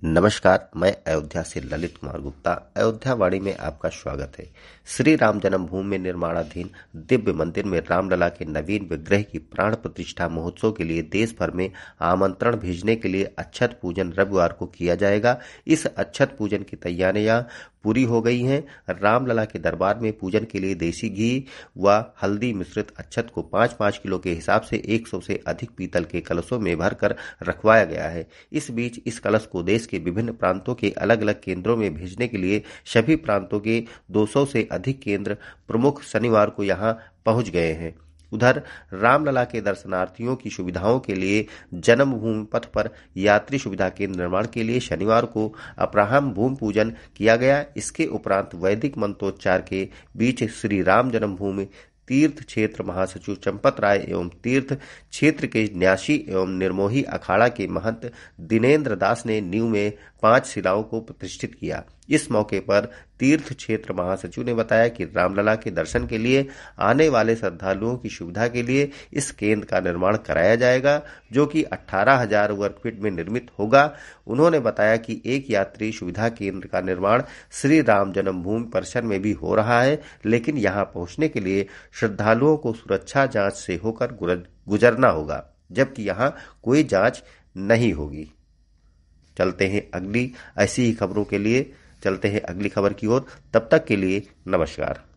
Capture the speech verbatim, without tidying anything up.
नमस्कार, मैं अयोध्या से ललित कुमार गुप्ता। अयोध्या वाणी में आपका स्वागत है। श्री राम जन्मभूमि में निर्माणाधीन दिव्य मंदिर में रामलला के नवीन विग्रह की प्राण प्रतिष्ठा महोत्सव के लिए देश भर में आमंत्रण भेजने के लिए अक्षत पूजन रविवार को किया जाएगा। इस अक्षत पूजन की तैयारियां पूरी हो गई हैं। रामलला के दरबार में पूजन के लिए देसी घी व हल्दी मिश्रित अक्षत को पाँच पाँच किलो के हिसाब से सौ से अधिक पीतल के कलशों में भरकर रखवाया गया है। इस बीच इस कलश को देश के विभिन्न प्रांतों के अलग अलग केंद्रों में भेजने के लिए सभी प्रांतों के दो सौ से अधिक केंद्र प्रमुख शनिवार को यहां पहुंच गए हैं। उधर रामलला के दर्शनार्थियों की सुविधाओं के लिए जन्मभूमि पथ पर यात्री सुविधा केंद्र निर्माण के लिए शनिवार को अपराह्न भूमि पूजन किया गया। इसके उपरांत वैदिक मंत्रोच्चार के बीच श्री राम जन्मभूमि तीर्थ क्षेत्र महासचिव चंपत राय एवं तीर्थ क्षेत्र के न्यासी एवं निर्मोही अखाड़ा के महंत दिनेन्द्र दास ने नींव में पांच शिलाओं को प्रतिष्ठित किया। इस मौके पर तीर्थ क्षेत्र महासचिव ने बताया कि रामलला के दर्शन के लिए आने वाले श्रद्धालुओं की सुविधा के लिए इस केंद्र का निर्माण कराया जाएगा, जो कि अठारह हजार वर्ग फीट में निर्मित होगा। उन्होंने बताया कि एक यात्री सुविधा केंद्र का निर्माण श्री राम जन्मभूमि परिसर में भी हो रहा है, लेकिन यहां पहुंचने के लिए श्रद्धालुओं को सुरक्षा जांच से होकर गुजरना होगा, जबकि यहां कोई जांच नहीं होगी। चलते हैं अगली ऐसी ही खबरों के लिए चलते हैं अगली खबर की ओर। तब तक के लिए नमस्कार।